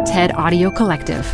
TED Audio Collective.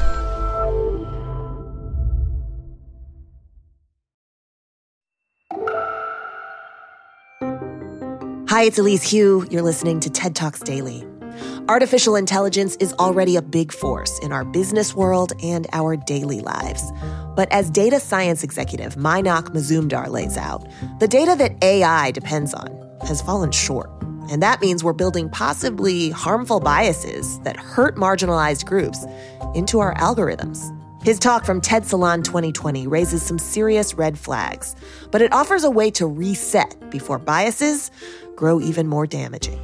Hi, it's Elise Hu. You're listening to TED Talks Daily. Artificial intelligence is already a big force in our business world and our daily lives. But as data science executive Mainak Mazumdar lays out, the data that AI depends on has fallen short. And that means we're building possibly harmful biases that hurt marginalized groups into our algorithms. His talk from TED Salon 2020 raises some serious red flags, but it offers a way to reset before biases grow even more damaging.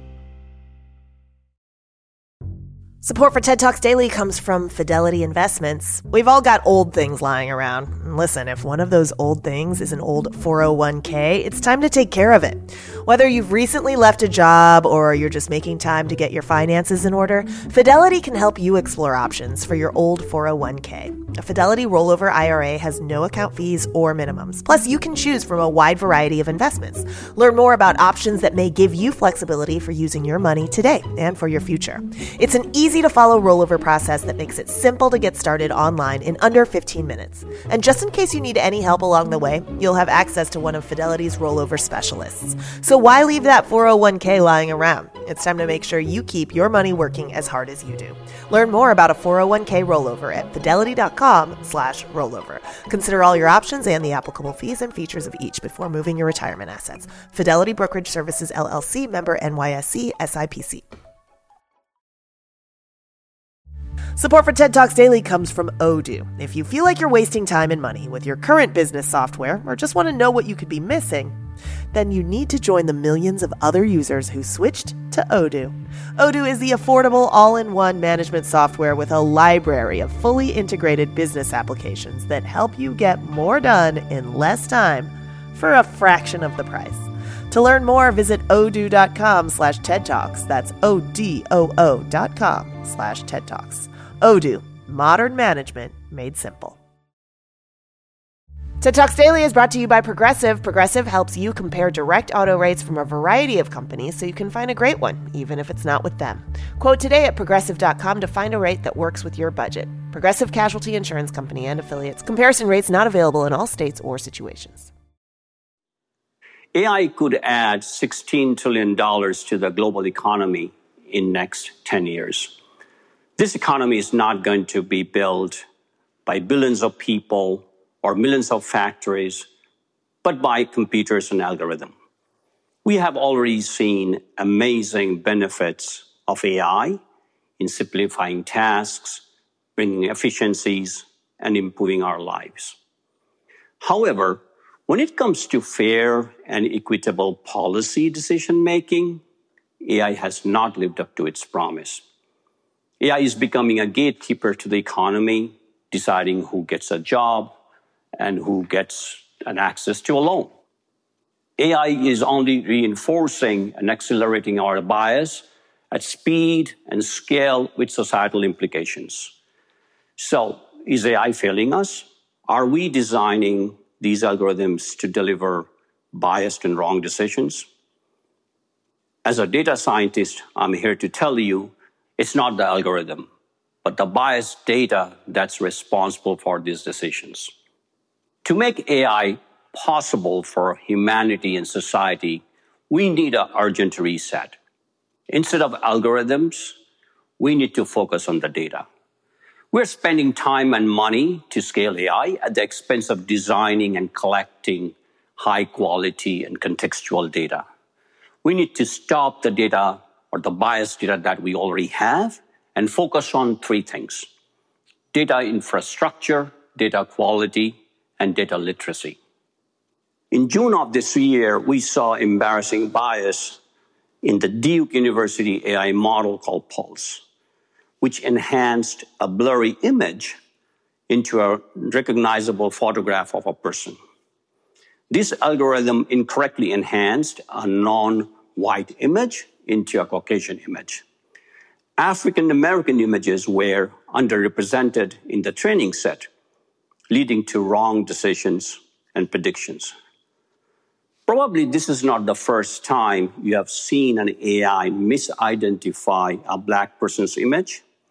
Support for TED Talks Daily comes from Fidelity Investments. We've all got old things lying around. And listen, if one of those old things is an old 401k, it's time to take care of it. Whether you've recently left a job or you're just making time to get your finances in order, Fidelity can help you explore options for your old 401k. A Fidelity rollover IRA has no account fees or minimums. Plus, you can choose from a wide variety of investments. Learn more about options that may give you flexibility for using your money today and for your future. It's an easy-to-follow rollover process that makes it simple to get started online in under 15 minutes. And just in case you need any help along the way, you'll have access to one of Fidelity's rollover specialists. So why leave that 401k lying around? It's time to make sure you keep your money working as hard as you do. Learn more about a 401k rollover at fidelity.com/rollover. Consider all your options and the applicable fees and features of each before moving your retirement assets. Fidelity Brokerage Services, LLC, member NYSE, SIPC. Support for TED Talks Daily comes from Odoo. If you feel like you're wasting time and money with your current business software or just want to know what you could be missing, then you need to join the millions of other users who switched to Odoo. Odoo is the affordable all-in-one management software with a library of fully integrated business applications that help you get more done in less time for a fraction of the price. To learn more, visit odoo.com/TED Talks. That's ODOO.com/TED Talks. Odoo, modern management made simple. TED Talks Daily is brought to you by Progressive. Progressive helps you compare direct auto rates from a variety of companies so you can find a great one, even if it's not with them. Quote today at progressive.com to find a rate that works with your budget. Progressive Casualty Insurance Company and Affiliates. Comparison rates not available in all states or situations. AI could add $16 trillion to the global economy in next 10 years. This economy is not going to be built by billions of people or millions of factories, but by computers and algorithms. We have already seen amazing benefits of AI in simplifying tasks, bringing efficiencies, and improving our lives. However, when it comes to fair and equitable policy decision-making, AI has not lived up to its promise. AI is becoming a gatekeeper to the economy, deciding who gets a job and who gets an access to a loan. AI is only reinforcing and accelerating our bias at speed and scale with societal implications. So, is AI failing us? Are we designing these algorithms to deliver biased and wrong decisions? As a data scientist, I'm here to tell you it's not the algorithm, but the biased data that's responsible for these decisions. To make AI possible for humanity and society, we need an urgent reset. Instead of algorithms, we need to focus on the data. We're spending time and money to scale AI at the expense of designing and collecting high quality and contextual data. We need to stop the data or the biased data that we already have and focus on three things: data infrastructure, data quality, and data literacy. In June of this year, we saw embarrassing bias in the Duke University AI model called Pulse, which enhanced a blurry image into a recognizable photograph of a person. This algorithm incorrectly enhanced a non-white image into a Caucasian image. African American images were underrepresented in the training set, leading to wrong decisions and predictions. Probably this is not the first time you have seen an AI misidentify a Black person's image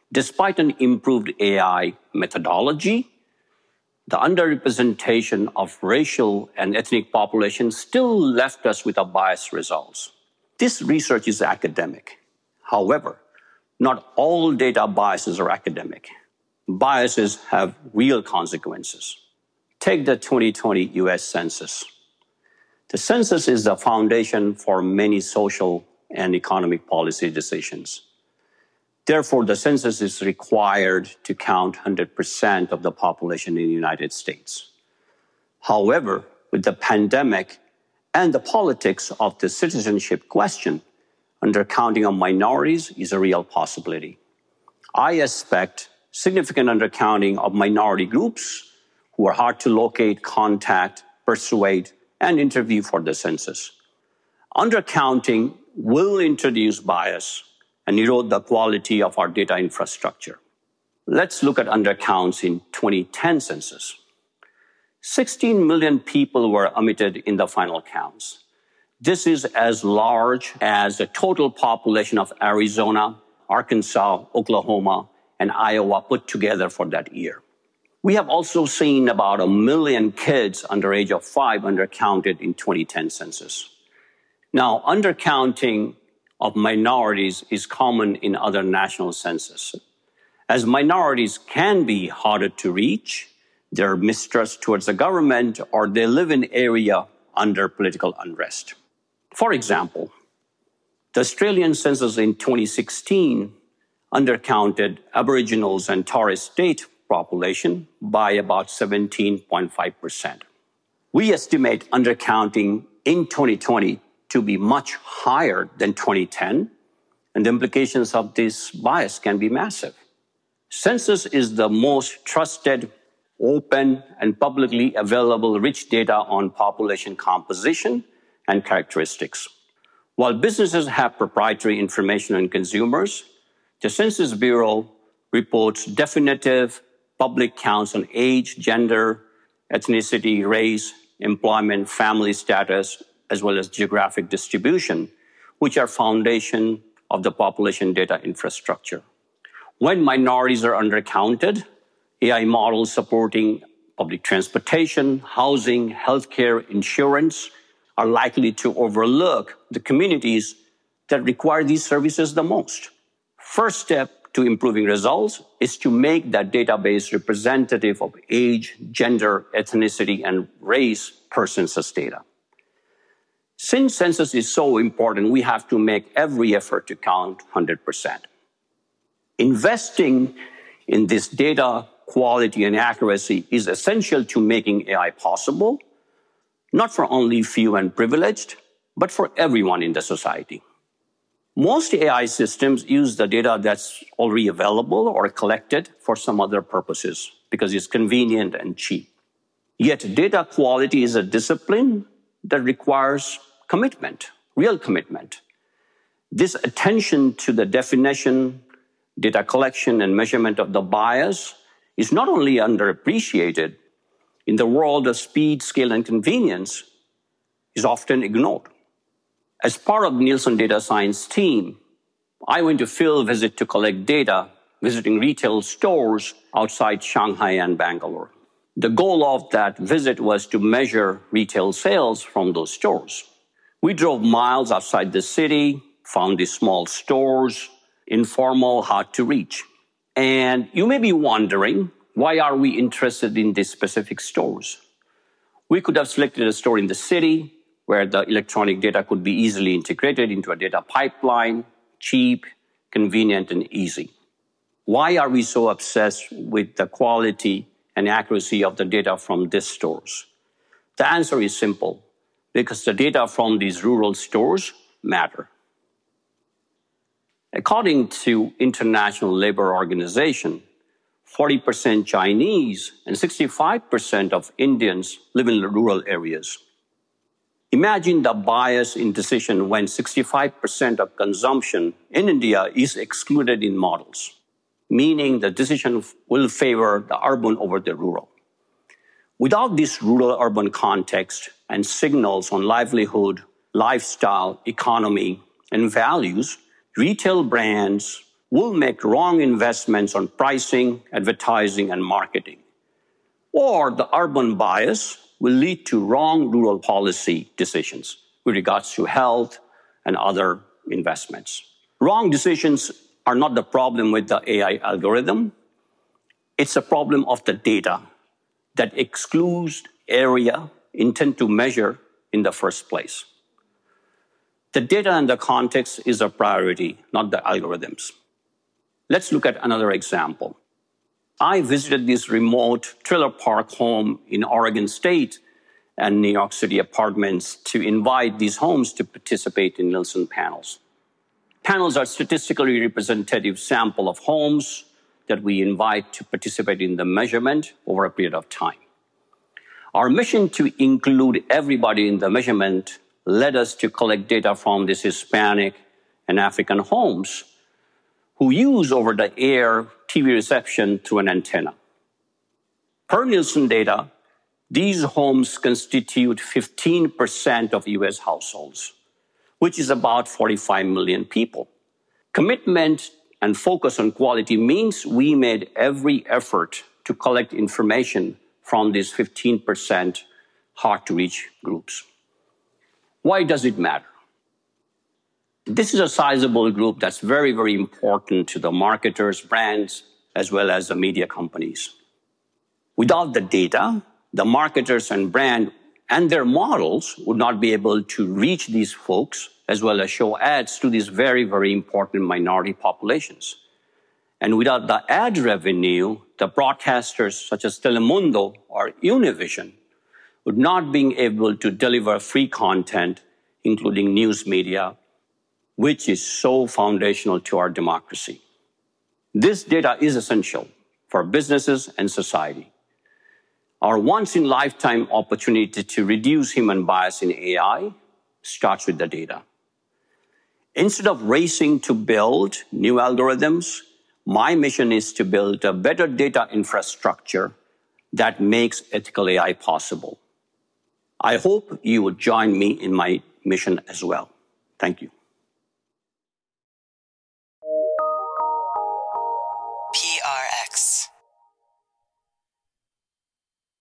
Despite an improved AI methodology, the underrepresentation of racial and ethnic populations still left us with biased results. This research is academic. However, not all data biases are academic. Biases have real consequences. Take the 2020 US Census. The census is the foundation for many social and economic policy decisions. Therefore, the census is required to count 100% of the population in the United States. However, with the pandemic and the politics of the citizenship question, undercounting of minorities is a real possibility. I expect significant undercounting of minority groups who are hard to locate, contact, persuade, and interview for the census. Undercounting will introduce bias and erode the quality of our data infrastructure. Let's look at undercounts in 2010 census. 16 million people were omitted in the final counts. This is as large as the total population of Arizona, Arkansas, Oklahoma, and Iowa put together for that year. We have also seen about 1 million kids under age of 5 undercounted in 2010 census. Now, undercounting of minorities is common in other national censuses. As minorities can be harder to reach, their mistrust towards the government, or they live in area under political unrest. For example, the Australian census in 2016 undercounted Aboriginals and Torres Strait population by about 17.5%. We estimate undercounting in 2020 to be much higher than 2010, and the implications of this bias can be massive. Census is the most trusted, open, and publicly available rich data on population composition and characteristics. While businesses have proprietary information on consumers, the Census Bureau reports definitive public counts on age, gender, ethnicity, race, employment, family status, as well as geographic distribution, which are foundation of the population data infrastructure. When minorities are undercounted, AI models supporting public transportation, housing, healthcare, insurance are likely to overlook the communities that require these services the most. First step to improving results is to make that database representative of age, gender, ethnicity, and race per census data. Since census is so important, we have to make every effort to count 100%. Investing in this data quality and accuracy is essential to making AI possible, not for only few and privileged, but for everyone in the society. Most AI systems use the data that's already available or collected for some other purposes because it's convenient and cheap. Yet data quality is a discipline that requires commitment, real commitment. This attention to the definition, data collection, and measurement of the bias is not only underappreciated, in the world of speed, scale, and convenience, is often ignored. As part of Nielsen Data Science team, I went to field visit to collect data, visiting retail stores outside Shanghai and Bangalore. The goal of that visit was to measure retail sales from those stores. We drove miles outside the city, found these small stores, informal, hard to reach. And you may be wondering, why are we interested in these specific stores? We could have selected a store in the city where the electronic data could be easily integrated into a data pipeline, cheap, convenient, and easy. Why are we so obsessed with the quality and accuracy of the data from these stores? The answer is simple, because the data from these rural stores matter. According to International Labour Organization, 40% Chinese and 65% of Indians live in rural areas. Imagine the bias in decision when 65% of consumption in India is excluded in models, meaning the decision will favor the urban over the rural. Without this rural-urban context and signals on livelihood, lifestyle, economy, and values, retail brands will make wrong investments on pricing, advertising, and marketing. Or the urban bias will lead to wrong rural policy decisions with regards to health and other investments. Wrong decisions are not the problem with the AI algorithm. It's a problem of the data that excludes area intended to measure in the first place. The data and the context is a priority, not the algorithms. Let's look at another example. I visited this remote trailer park home in Oregon State and New York City apartments to invite these homes to participate in Nielsen panels. Panels are statistically representative sample of homes that we invite to participate in the measurement over a period of time. Our mission to include everybody in the measurement led us to collect data from these Hispanic and African homes who use over-the-air TV reception through an antenna. Per Nielsen data, these homes constitute 15% of U.S. households, which is about 45 million people. Commitment and focus on quality means we made every effort to collect information from these 15% hard-to-reach groups. Why does it matter? This is a sizable group that's very, very important to the marketers, brands, as well as the media companies. Without the data, the marketers and brand and their models would not be able to reach these folks as well as show ads to these very, very important minority populations. And without the ad revenue, the broadcasters such as Telemundo or Univision would not be able to deliver free content, including news media, which is so foundational to our democracy. This data is essential for businesses and society. Our once-in-lifetime opportunity to reduce human bias in AI starts with the data. Instead of racing to build new algorithms, my mission is to build a better data infrastructure that makes ethical AI possible. I hope you will join me in my mission as well. Thank you. PRX.